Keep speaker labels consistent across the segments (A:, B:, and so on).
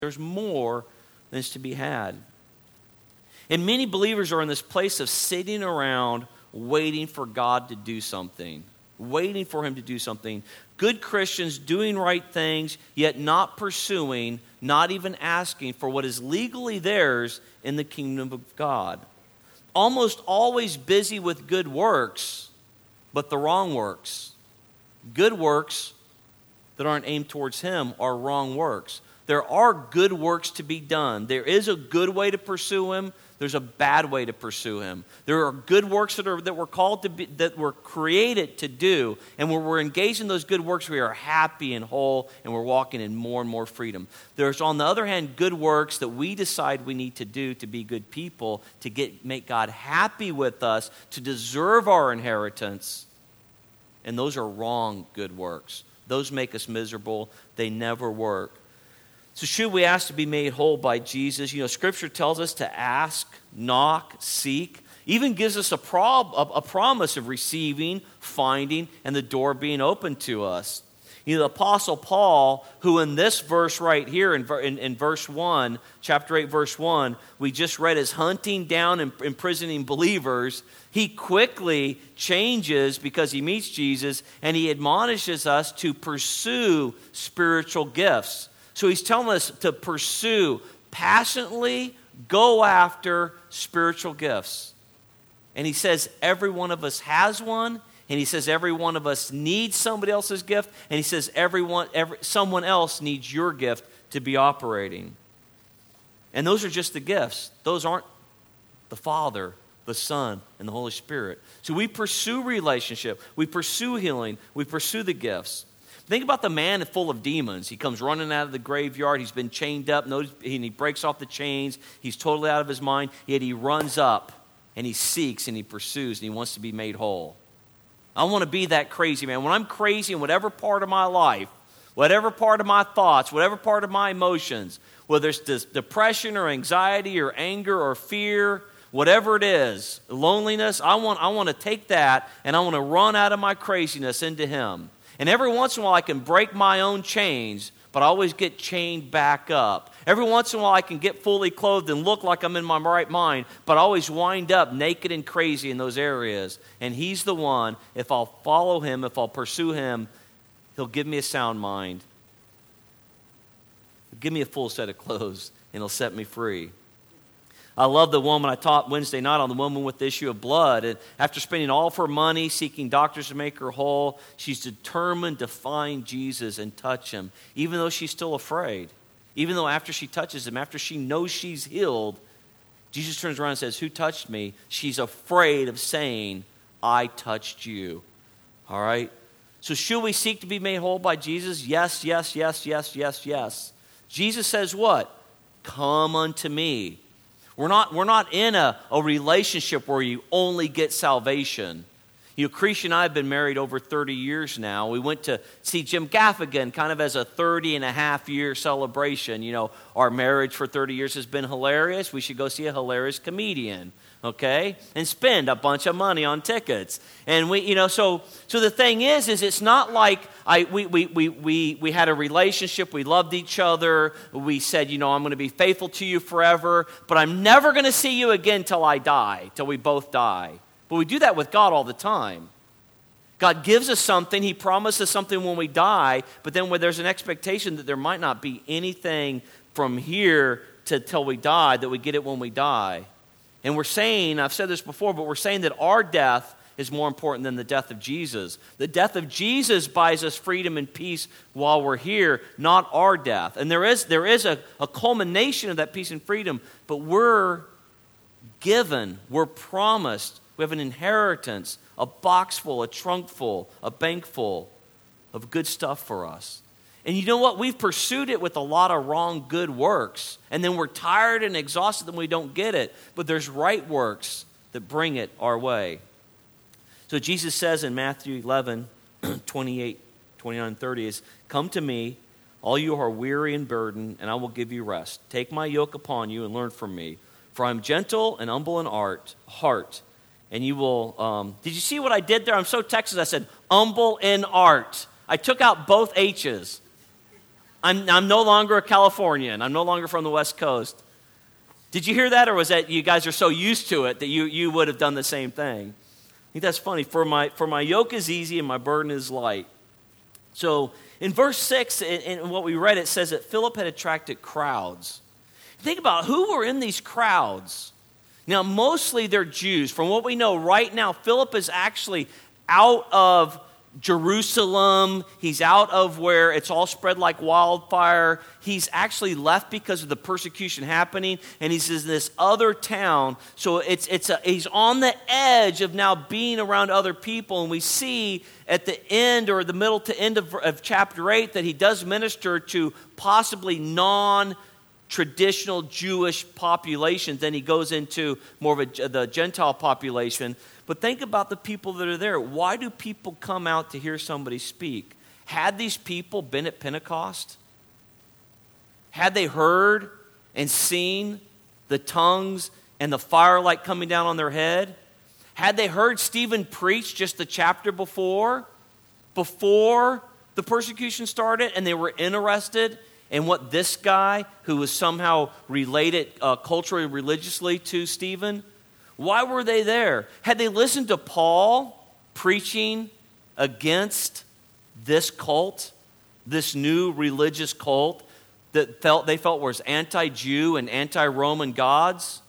A: There's more than is to be had. And many believers are in this place of sitting around waiting for God to do something. Waiting for him to do something. Good Christians doing right things, yet not pursuing, not even asking for what is legally theirs in the kingdom of God. Almost always busy with good works, but the wrong works. Good works that aren't aimed towards him are wrong works. There are good works to be done. There is a good way to pursue him. There's a bad way to pursue him. There are good works that we're called to be, that we're created to do. And when we're engaged in those good works, we are happy and whole, and we're walking in more and more freedom. There's, on the other hand, good works that we decide we need to do to be good people, to make God happy with us, to deserve our inheritance. And those are wrong good works. Those make us miserable. They never work. So should we ask to be made whole by Jesus? You know, Scripture tells us to ask, knock, seek. Even gives us a promise of receiving, finding, and the door being open to us. You know, the Apostle Paul, who in this verse right here, in verse 1, chapter 8, verse 1, we just read is hunting down and imprisoning believers. He quickly changes because he meets Jesus, and he admonishes us to pursue spiritual gifts. So he's telling us to pursue, passionately go after spiritual gifts. And he says every one of us has one. And he says every one of us needs somebody else's gift. And he says someone else needs your gift to be operating. And those are just the gifts. Those aren't the Father, the Son, and the Holy Spirit. So we pursue relationship. We pursue healing. We pursue the gifts. Think about the man full of demons. He comes running out of the graveyard. He's been chained up. And he breaks off the chains. He's totally out of his mind. Yet he runs up and he seeks and he pursues and he wants to be made whole. I want to be that crazy man. When I'm crazy in whatever part of my life, whatever part of my thoughts, whatever part of my emotions, whether it's depression or anxiety or anger or fear, whatever it is, loneliness, I want to take that and I want to run out of my craziness into him. And every once in a while I can break my own chains, but I always get chained back up. Every once in a while I can get fully clothed and look like I'm in my right mind, but I always wind up naked and crazy in those areas. And he's the one, if I'll follow him, if I'll pursue him, he'll give me a sound mind. He'll give me a full set of clothes, and he'll set me free. I love the woman I taught Wednesday night on, the woman with the issue of blood. And after spending all of her money seeking doctors to make her whole, she's determined to find Jesus and touch him, even though she's still afraid. Even though after she touches him, after she knows she's healed, Jesus turns around and says, "Who touched me?" She's afraid of saying, "I touched you." All right? So should we seek to be made whole by Jesus? Yes, yes, yes, yes, yes, yes. Jesus says what? Come unto me. We're not in a relationship where you only get salvation. You know, Creesh and I have been married over 30 years now. We went to see Jim Gaffigan kind of as a 30-and-a-half-year celebration. You know, our marriage for 30 years has been hilarious. We should go see a hilarious comedian, okay? And spend a bunch of money on tickets. And we, you know, so the thing is it's not like we had a relationship. We loved each other. We said, you know, I'm going to be faithful to you forever, but I'm never going to see you again till I die, till we both die. But we do that with God all the time. God gives us something. He promises something when we die, but then when there's an expectation that there might not be anything from here till we die, that we get it when we die. And we're saying, I've said this before, but we're saying that our death is more important than the death of Jesus. The death of Jesus buys us freedom and peace while we're here, not our death. And there is a culmination of that peace and freedom, but we're given, we're promised, we have an inheritance, a box full, a trunk full, a bank full of good stuff for us. And you know what? We've pursued it with a lot of wrong good works. And then we're tired and exhausted and we don't get it. But there's right works that bring it our way. So Jesus says in Matthew 11, 28, 29, 30 is, "Come to me, all you who are weary and burdened, and I will give you rest. Take my yoke upon you and learn from me. For I am gentle and humble in heart. And you will," did you see what I did there? I'm so Texas, I said, humble in art. I took out both H's. I'm no longer a Californian. I'm no longer from the West Coast. Did you hear that, or was that you guys are so used to it that you would have done the same thing? I think that's funny. For my yoke is easy and my burden is light. So in verse 6, in what we read, it says that Philip had attracted crowds. Think about who were in these crowds. Now, mostly they're Jews. From what we know right now, Philip is actually out of Jerusalem. He's out of where it's all spread like wildfire. He's actually left because of the persecution happening, and he's in this other town. So he's on the edge of now being around other people, and we see at the end or the middle to end of chapter 8 that he does minister to possibly non-traditional Jewish populations. Then he goes into more of the Gentile population. But think about the people that are there. Why do people come out to hear somebody speak? Had these people been at Pentecost? Had they heard and seen the tongues and the firelight coming down on their head? Had they heard Stephen preach just the chapter before the persecution started, and they were interested in what this guy, who was somehow related culturally, religiously to Stephen, why were they there? Had they listened to Paul preaching against this cult, this new religious cult that they felt was anti-Jew and anti-Roman gods?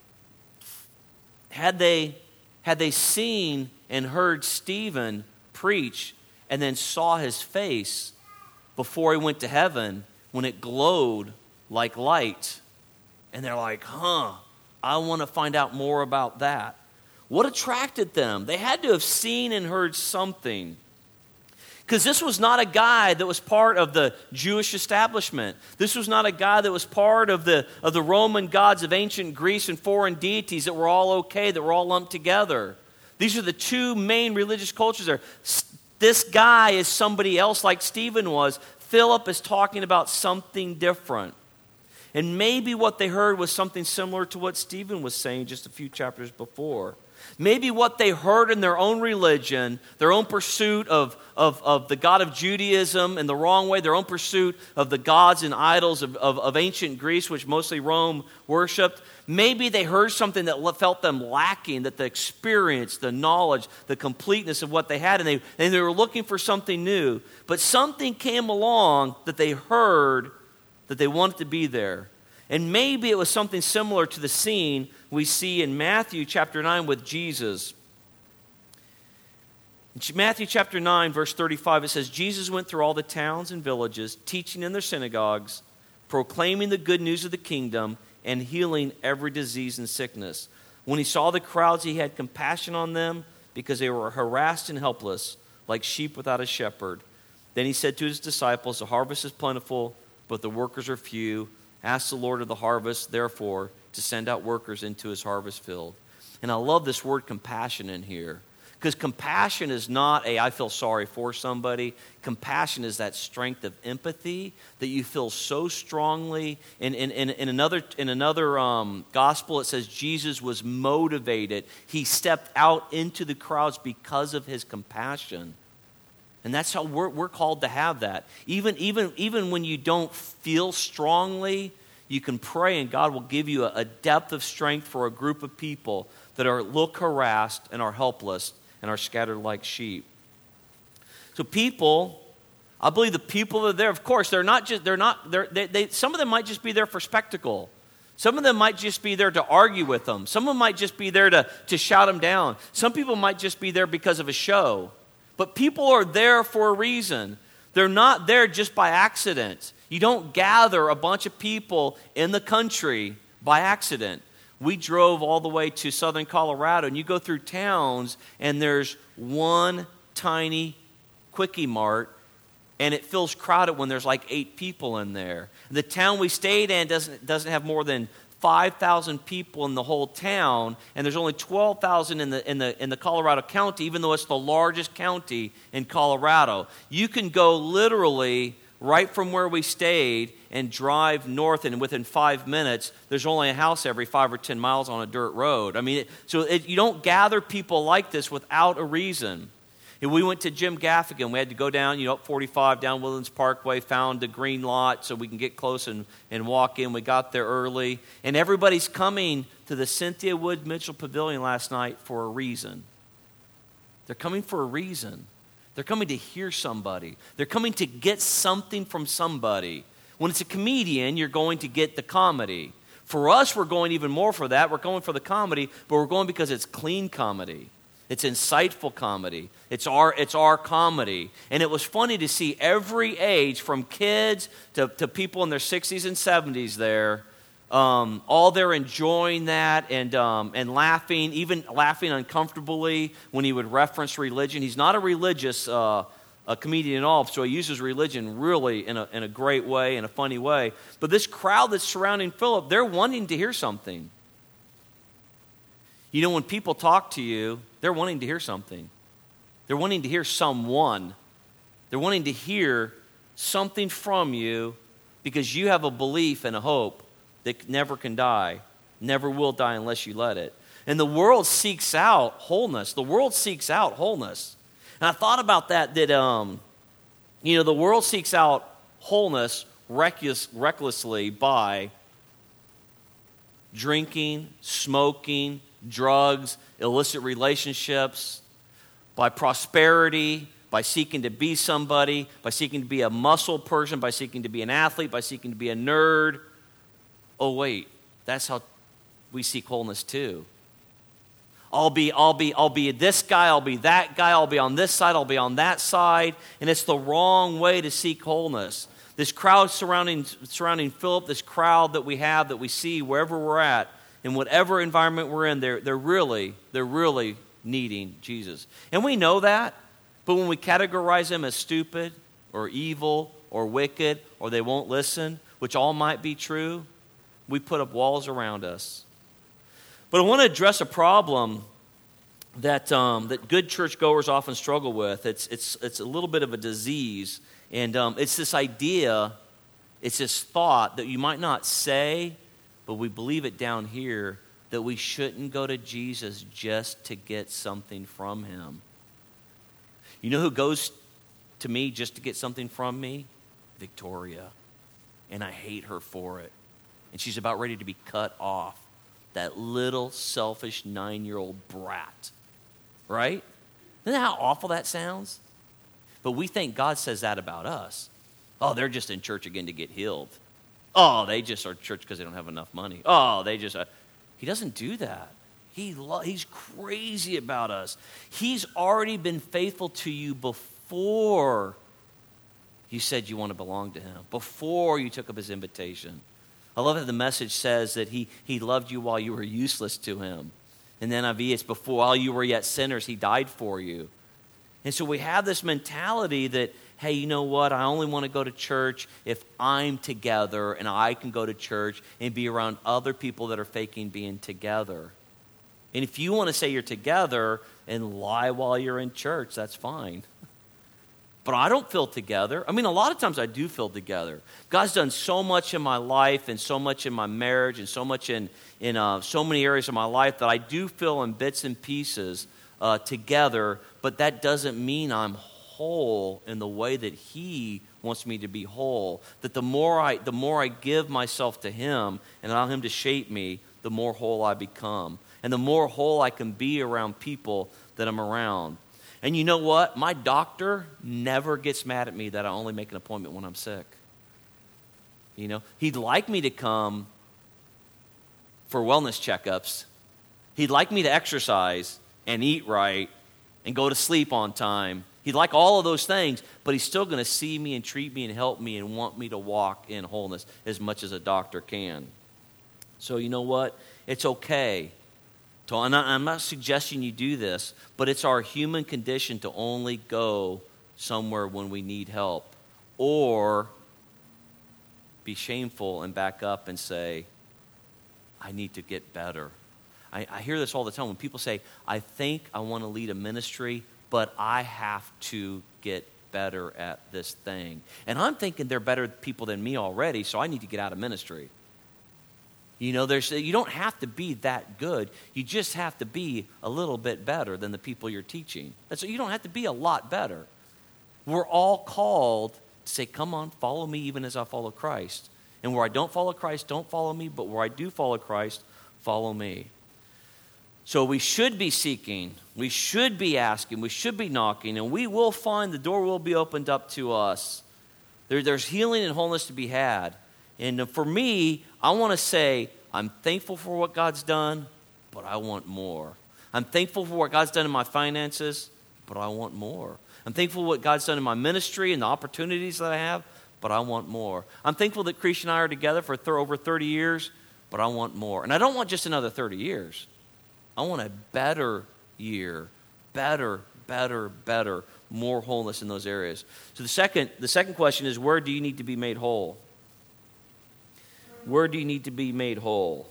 A: Had they seen and heard Stephen preach and then saw his face before he went to heaven when it glowed like light, and they're like, I want to find out more about that. What attracted them? They had to have seen and heard something. Because this was not a guy that was part of the Jewish establishment. This was not a guy that was part of the Roman gods of ancient Greece and foreign deities that were all okay, that were all lumped together. These are the two main religious cultures there. This guy is somebody else like Stephen was. Philip is talking about something different. And maybe what they heard was something similar to what Stephen was saying just a few chapters before. Maybe what they heard in their own religion, their own pursuit of the God of Judaism in the wrong way, their own pursuit of the gods and idols of ancient Greece, which mostly Rome worshipped. Maybe they heard something that felt them lacking, that the experience, the knowledge, the completeness of what they had, and they were looking for something new. But something came along that they heard that they wanted to be there. And maybe it was something similar to the scene we see in Matthew chapter 9 with Jesus. In Matthew chapter 9, verse 35, it says, Jesus went through all the towns and villages, teaching in their synagogues, proclaiming the good news of the kingdom, and healing every disease and sickness. When he saw the crowds, he had compassion on them because they were harassed and helpless, like sheep without a shepherd. Then he said to his disciples, the harvest is plentiful, but the workers are few. Ask the Lord of the harvest, therefore, to send out workers into his harvest field. And I love this word compassion in here. Because compassion is not I feel sorry for somebody. Compassion is that strength of empathy that you feel so strongly. In another gospel, it says Jesus was motivated. He stepped out into the crowds because of his compassion. And that's how we're called to have that. Even when you don't feel strongly, you can pray and God will give you a depth of strength for a group of people that look harassed and are helpless and are scattered like sheep. So people, I believe the people that are there, of course, some of them might just be there for spectacle. Some of them might just be there to argue with them. Some of them might just be there to shout them down. Some people might just be there because of a show. But people are there for a reason. They're not there just by accident. You don't gather a bunch of people in the country by accident. We drove all the way to southern Colorado, and you go through towns, and there's one tiny Quickie Mart, and it feels crowded when there's like 8 people in there. The town we stayed in doesn't have more than 5,000 people in the whole town, and there's only 12,000 in the Colorado County, even though it's the largest county in Colorado. You can go literally right from where we stayed and drive north, and within 5 minutes, there's only a house every 5 or 10 miles on a dirt road. I mean, you don't gather people like this without a reason. And we went to Jim Gaffigan. We had to go down, up 45, down Woodlands Parkway, found a green lot so we can get close and walk in. We got there early. And everybody's coming to the Cynthia Wood Mitchell Pavilion last night for a reason. They're coming for a reason. They're coming to hear somebody. They're coming to get something from somebody. When it's a comedian, you're going to get the comedy. For us, we're going even more for that. We're going for the comedy, but we're going because it's clean comedy. It's insightful comedy. It's our comedy. And it was funny to see every age, from kids to people in their 60s and 70s there, all there enjoying that and laughing, even laughing uncomfortably when he would reference religion. He's not a religious a comedian at all, so he uses religion really in a great way, in a funny way. But this crowd that's surrounding Philip, they're wanting to hear something. When people talk to you, they're wanting to hear something. They're wanting to hear someone. They're wanting to hear something from you because you have a belief and a hope that never can die, never will die unless you let it. And the world seeks out wholeness. The world seeks out wholeness. And I thought about that the world seeks out wholeness recklessly by drinking, smoking, drugs, illicit relationships, by prosperity, by seeking to be somebody, by seeking to be a muscle person, by seeking to be an athlete, by seeking to be a nerd. Oh, wait, that's how we seek wholeness too. I'll be this guy, I'll be that guy, I'll be on this side, I'll be on that side, and it's the wrong way to seek wholeness. This crowd surrounding Philip, this crowd that we see wherever we're at, in whatever environment we're in, they're really needing Jesus. And we know that, but when we categorize them as stupid or evil or wicked or they won't listen, which all might be true, we put up walls around us. But I want to address a problem that good churchgoers often struggle with. It's a little bit of a disease, and it's this idea, it's this thought that you might not say, but we believe it down here, that we shouldn't go to Jesus just to get something from him. You know who goes to me just to get something from me? Victoria. And I hate her for it. And she's about ready to be cut off. That little selfish 9-year-old brat. Right? Isn't that how awful that sounds? But we think God says that about us. Oh, they're just in church again to get healed. Oh, they just are in church because they don't have enough money. Oh, they just... He doesn't do that. He's crazy about us. He's already been faithful to you before you said you want to belong to him, before you took up his invitation. I love that the message says that he loved you while you were useless to him. And then NIV, it's before, while you were yet sinners, he died for you. And so we have this mentality that, hey, you know what? I only want to go to church if I'm together and I can go to church and be around other people that are faking being together. And if you want to say you're together and lie while you're in church, that's fine. But I don't feel together. I mean, a lot of times I do feel together. God's done so much in my life and so much in my marriage and so much in so many areas of my life that I do feel in bits and pieces together, but that doesn't mean I'm whole in the way that he wants me to be whole. That the more I give myself to him and allow him to shape me, the more whole I become. And the more whole I can be around people that I'm around. And you know what? My doctor never gets mad at me that I only make an appointment when I'm sick. He'd like me to come for wellness checkups. He'd like me to exercise and eat right and go to sleep on time. He'd like all of those things, but he's still going to see me and treat me and help me and want me to walk in wholeness as much as a doctor can. So you know what? It's okay. I'm not suggesting you do this, but it's our human condition to only go somewhere when we need help, or be shameful and back up and say, I need to get better. I hear this all the time when people say, I think I want to lead a ministry, but I have to get better at this thing. And I'm thinking they're better people than me already, so I need to get out of ministry. You know, you don't have to be that good. You just have to be a little bit better than the people you're teaching. You don't have to be a lot better. We're all called to say, come on, follow me even as I follow Christ. And where I don't follow Christ, don't follow me. But where I do follow Christ, follow me. So we should be seeking. We should be asking. We should be knocking. And we will find the door will be opened up to us. There's healing and wholeness to be had. And for me, I want to say, I'm thankful for what God's done, but I want more. I'm thankful for what God's done in my finances, but I want more. I'm thankful for what God's done in my ministry and the opportunities that I have, but I want more. I'm thankful that Creation and I are together for over 30 years, but I want more. And I don't want just another 30 years. I want a better year, better, more wholeness in those areas. So the second question is, where do you need to be made whole? Where do you need to be made whole?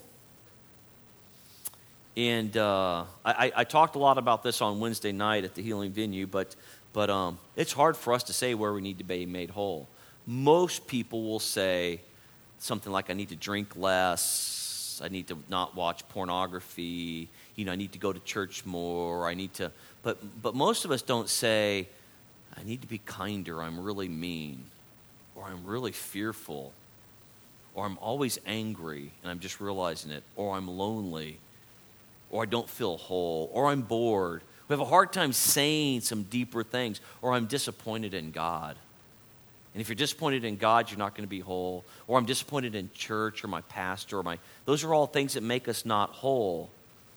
A: And I talked a lot about this on Wednesday night at the Healing Venue, but it's hard for us to say where we need to be made whole. Most people will say something like, I need to drink less, I need to not watch pornography, I need to go to church more, but most of us don't say, I need to be kinder, I'm really mean, or I'm really fearful, or I'm always angry and I'm just realizing it, or I'm lonely, or I don't feel whole, or I'm bored. We have a hard time saying some deeper things, or I'm disappointed in God. And if you're disappointed in God, you're not going to be whole. Or I'm disappointed in church or my pastor those are all things that make us not whole.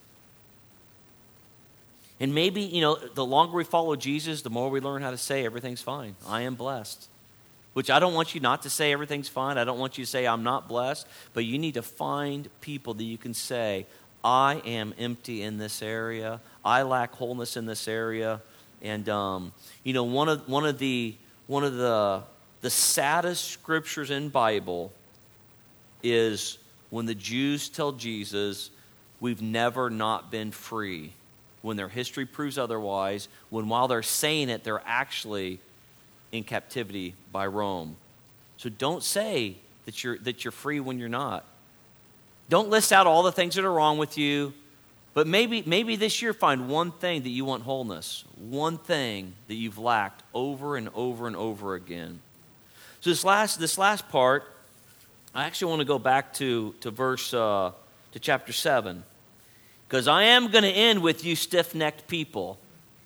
A: And maybe, the longer we follow Jesus, the more we learn how to say everything's fine. I am blessed. Which I don't want you not to say everything's fine. I don't want you to say I'm not blessed. But you need to find people that you can say, I am empty in this area. I lack wholeness in this area. And, one of the saddest scriptures in Bible is when the Jews tell Jesus, we've never not been free. When their history proves otherwise, when while they're saying it, they're actually in captivity by Rome. So don't say that you're free when you're not. Don't list out all the things that are wrong with you, but maybe this year find one thing that you want wholeness, one thing that you've lacked over and over and over again. So this last part, I actually want to go back to chapter 7, because I am going to end with you stiff-necked people.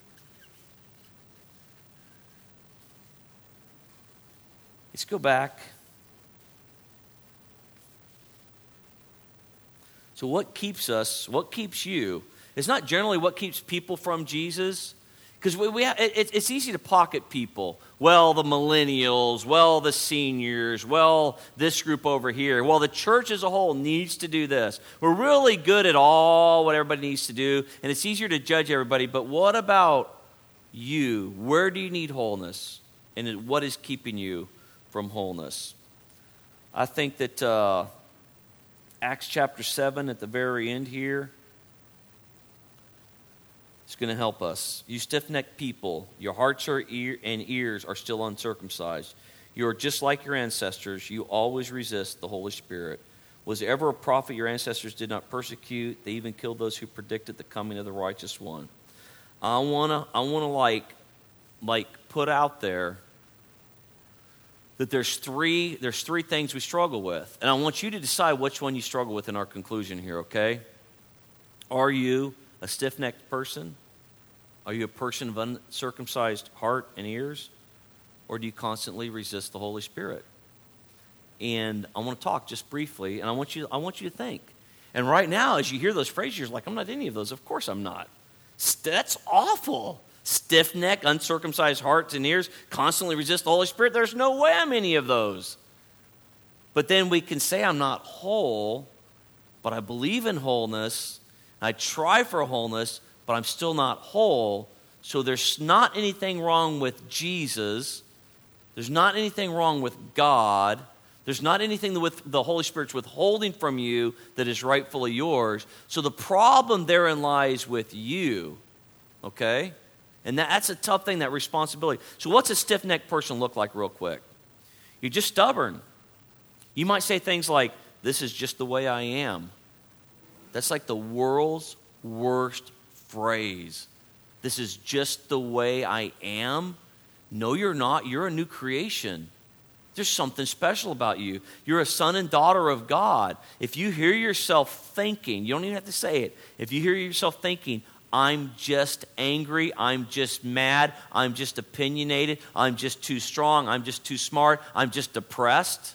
A: Let's go back. So what keeps you? It's not generally what keeps people from Jesus. Because it's easy to pocket people. Well, the millennials, well, the seniors, well, this group over here. Well, the church as a whole needs to do this. We're really good at what everybody needs to do, and it's easier to judge everybody. But what about you? Where do you need wholeness? And what is keeping you from wholeness? I think that Acts chapter 7 at the very end here, it's going to help us. You stiff-necked people, your hearts and ears are still uncircumcised. You are just like your ancestors. You always resist the Holy Spirit. Was there ever a prophet your ancestors did not persecute? They even killed those who predicted the coming of the righteous one. I wanna put out there that there's three things we struggle with, and I want you to decide which one you struggle with in our conclusion here. Okay? Are you a stiff-necked person? Are you a person of uncircumcised heart and ears? Or do you constantly resist the Holy Spirit? And I want to talk just briefly, and I want you to think. And right now, as you hear those phrases, you're like, I'm not any of those. Of course I'm not. That's awful. Stiff-necked, uncircumcised hearts and ears, constantly resist the Holy Spirit. There's no way I'm any of those. But then we can say I'm not whole, but I believe in wholeness. I try for wholeness, but I'm still not whole. So there's not anything wrong with Jesus. There's not anything wrong with God. There's not anything with the Holy Spirit's withholding from you that is rightfully yours. So the problem therein lies with you, okay? And that's a tough thing, that responsibility. So what's a stiff-necked person look like real quick? You're just stubborn. You might say things like, this is just the way I am. That's like the world's worst phrase. This is just the way I am. No, you're not. You're a new creation. There's something special about you. You're a son and daughter of God. If you hear yourself thinking, you don't even have to say it. If you hear yourself thinking, I'm just angry, I'm just mad, I'm just opinionated, I'm just too strong, I'm just too smart, I'm just depressed,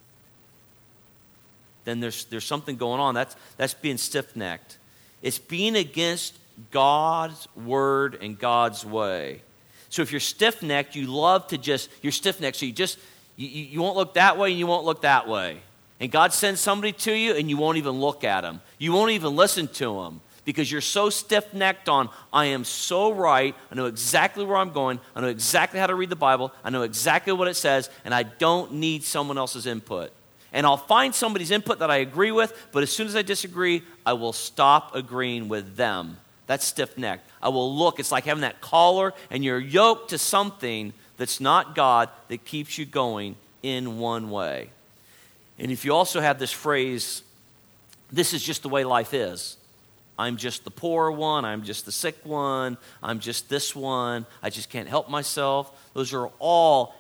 A: then there's something going on. That's being stiff-necked. It's being against God's word and God's way. So if you're stiff-necked, you're stiff-necked, so you won't look that way and you won't look that way. And God sends somebody to you and you won't even look at them. You won't even listen to them because you're so stiff-necked on, I am so right, I know exactly where I'm going, I know exactly how to read the Bible, I know exactly what it says, and I don't need someone else's input. And I'll find somebody's input that I agree with, but as soon as I disagree, I will stop agreeing with them. That's stiff-necked. I will look, it's like having that collar and you're yoked to something that's not God that keeps you going in one way. And if you also have this phrase, this is just the way life is. I'm just the poor one, I'm just the sick one, I'm just this one, I just can't help myself. Those are all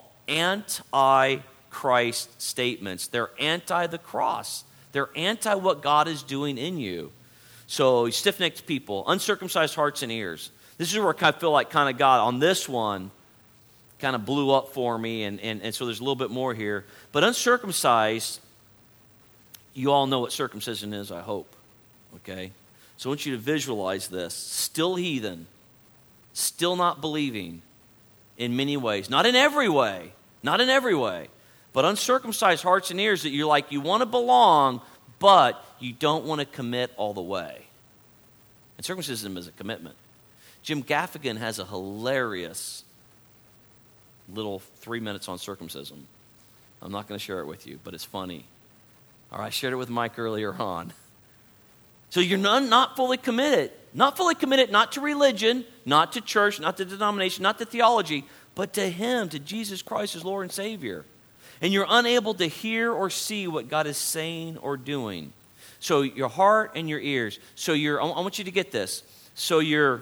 A: anti-Christ statements. They're anti the cross. They're anti what God is doing in you. So stiff-necked people, uncircumcised hearts and ears. This is where I feel like kind of God on this one kind of blew up for me, and so there's a little bit more here. But uncircumcised, you all know what circumcision is, I hope. Okay? So I want you to visualize this. Still heathen, still not believing in many ways. Not in every way. Not in every way. But uncircumcised hearts and ears that you're like, you want to belong, but you don't want to commit all the way. And circumcision is a commitment. Jim Gaffigan has a hilarious little 3 minutes on circumcision. I'm not going to share it with you, but it's funny. All right, I shared it with Mike earlier on. So you're not fully committed. Not fully committed, not to religion, not to church, not to denomination, not to theology, but to Him, to Jesus Christ as Lord and Savior. And you're unable to hear or see what God is saying or doing. So your heart and your ears. So I want you to get this. So you're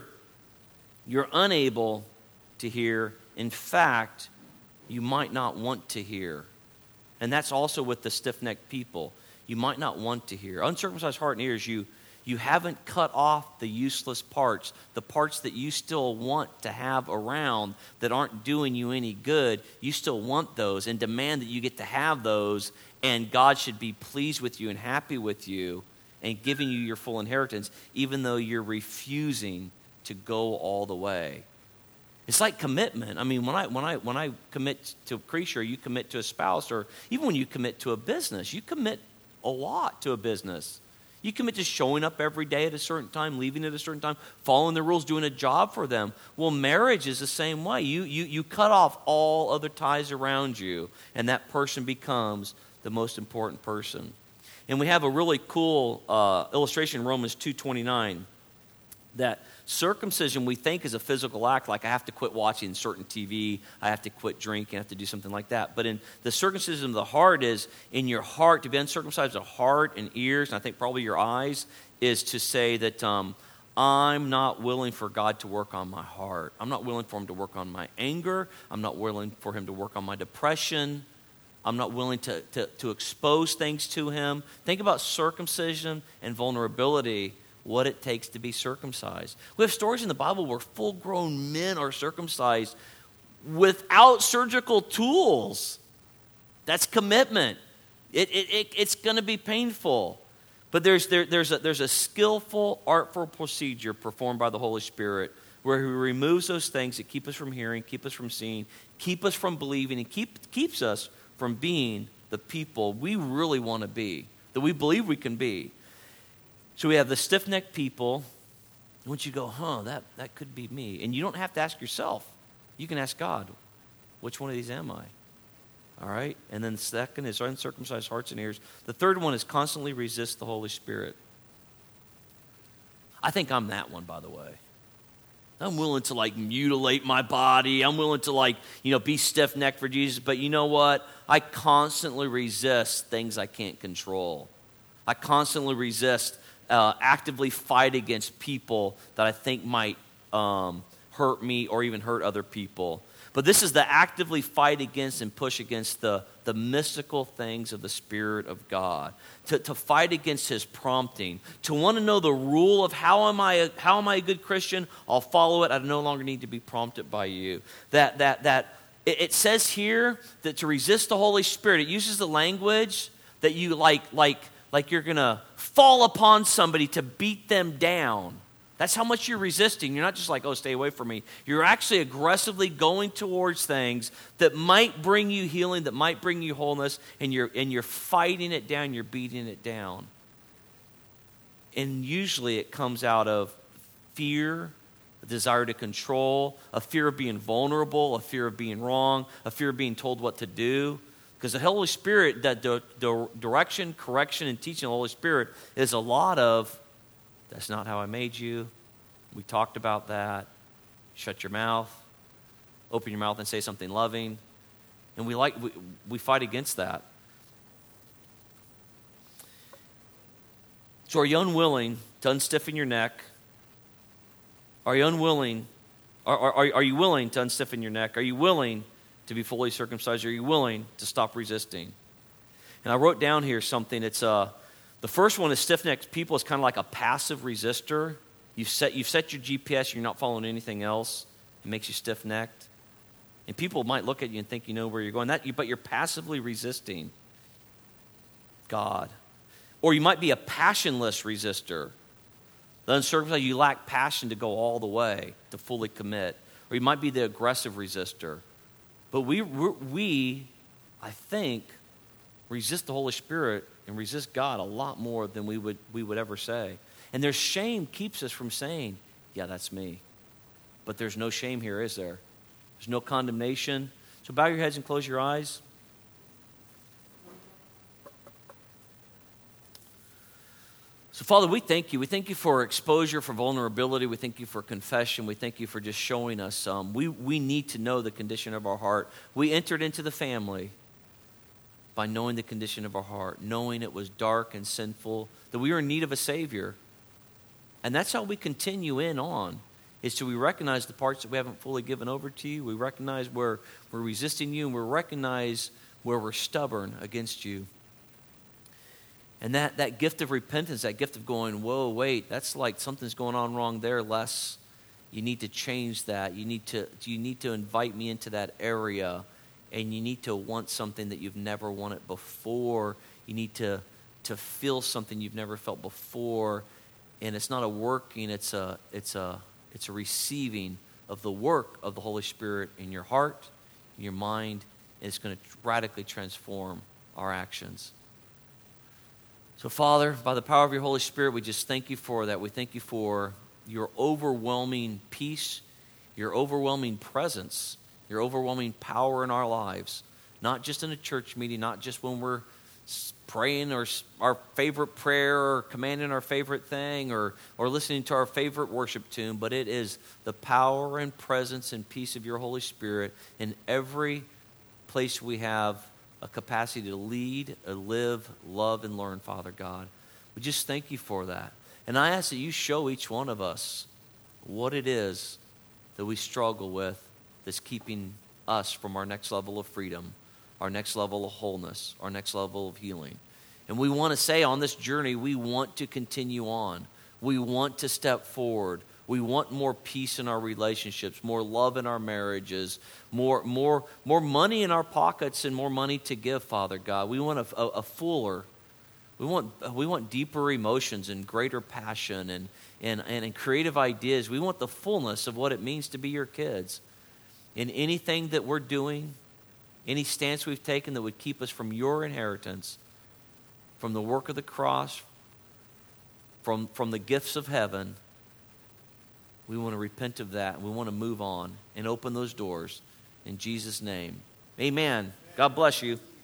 A: unable to hear. In fact, you might not want to hear. And that's also with the stiff-necked people. You might not want to hear. Uncircumcised heart and ears, you haven't cut off the useless parts, the parts that you still want to have around that aren't doing you any good. You still want those and demand that you get to have those, and God should be pleased with you and happy with you and giving you your full inheritance, even though you're refusing to go all the way. It's like commitment. I mean, when I commit to a creature, you commit to a spouse, or even when you commit to a business, you commit a lot to a business. You commit to showing up every day at a certain time, leaving at a certain time, following the rules, doing a job for them. Well, marriage is the same way. You cut off all other ties around you, and that person becomes the most important person. And we have a really cool illustration in Romans 2:29 that circumcision we think is a physical act, like I have to quit watching certain TV, I have to quit drinking, I have to do something like that. But in the circumcision of the heart is in your heart, to be uncircumcised of heart and ears, and I think probably your eyes, is to say that I'm not willing for God to work on my heart. I'm not willing for Him to work on my anger. I'm not willing for Him to work on my depression. I'm not willing to expose things to Him. Think about circumcision and vulnerability, what it takes to be circumcised. We have stories in the Bible where full-grown men are circumcised without surgical tools. That's commitment. It's going to be painful. But there's a skillful, artful procedure performed by the Holy Spirit where He removes those things that keep us from hearing, keep us from seeing, keep us from believing, and keeps us from being the people we really want to be, that we believe we can be. So we have the stiff-necked people. Once you go, that could be me. And you don't have to ask yourself. You can ask God, which one of these am I? All right? And then the second is uncircumcised hearts and ears. The third one is constantly resist the Holy Spirit. I think I'm that one, by the way. I'm willing to like mutilate my body. I'm willing to like, be stiff-necked for Jesus. But you know what? I constantly resist things I can't control. I constantly resist, actively fight against people that I think might hurt me or even hurt other people. But this is the actively fight against and push against the mystical things of the Spirit of God. To fight against His prompting. To want to know the rule of how am I a good Christian? I'll follow it. I no longer need to be prompted by you. It says here that to resist the Holy Spirit, it uses the language that you like you're going to fall upon somebody to beat them down. That's how much you're resisting. You're not just like, oh, stay away from me. You're actually aggressively going towards things that might bring you healing, that might bring you wholeness, and you're fighting it down, you're beating it down. And usually it comes out of fear, a desire to control, a fear of being vulnerable, a fear of being wrong, a fear of being told what to do. Because the Holy Spirit, that the direction, correction, and teaching of the Holy Spirit is a lot of, that's not how I made you. We talked about that. Shut your mouth. Open your mouth and say something loving. And we fight against that. So are you unwilling to unstiffen your neck? Are you unwilling? Are you willing to unstiffen your neck? Are you willing to be fully circumcised? Are you willing to stop resisting? And I wrote down here something. It's the first one is stiff-necked people is kind of like a passive resistor. You've set your GPS, you're not following anything else. It makes you stiff-necked. And people might look at you and think you know where you're going. But you're passively resisting God. Or you might be a passionless resistor. The uncircumcised, you lack passion to go all the way, to fully commit. Or you might be the aggressive resistor. But we, I think, resist the Holy Spirit and resist God a lot more than we would ever say. And there's shame keeps us from saying, yeah, that's me. But there's no shame here, is there? There's no condemnation. So bow your heads and close your eyes. So, Father, we thank you. We thank you for exposure, for vulnerability. We thank you for confession. We thank you for just showing us. We need to know the condition of our heart. We entered into the family by knowing the condition of our heart, knowing it was dark and sinful, that we were in need of a Savior. And that's how we continue on, is to we recognize the parts that we haven't fully given over to you. We recognize where we're resisting you, and we recognize where we're stubborn against you. And that gift of repentance, that gift of going, whoa, wait, that's like something's going on wrong there, Les. You need to change that. You need to invite me into that area. And you need to want something that you've never wanted before. You need to feel something you've never felt before. And it's not a working, it's a receiving of the work of the Holy Spirit in your heart, in your mind, and it's going to radically transform our actions. So, Father, by the power of your Holy Spirit, we just thank you for that. We thank you for your overwhelming peace, your overwhelming presence, your overwhelming power in our lives, not just in a church meeting, not just when we're praying or our favorite prayer or commanding our favorite thing or listening to our favorite worship tune, but it is the power and presence and peace of your Holy Spirit in every place we have a capacity to lead, live, love, and learn, Father God. We just thank you for that. And I ask that you show each one of us what it is that we struggle with that's keeping us from our next level of freedom, our next level of wholeness, our next level of healing. And we want to say on this journey, we want to continue on. We want to step forward. We want more peace in our relationships, more love in our marriages, more money in our pockets and more money to give, Father God. We want a fuller, we want deeper emotions and greater passion and creative ideas. We want the fullness of what it means to be your kids. In anything that we're doing, any stance we've taken that would keep us from your inheritance, from the work of the cross, from the gifts of heaven, we want to repent of that. We want to move on and open those doors in Jesus' name. Amen. God bless you.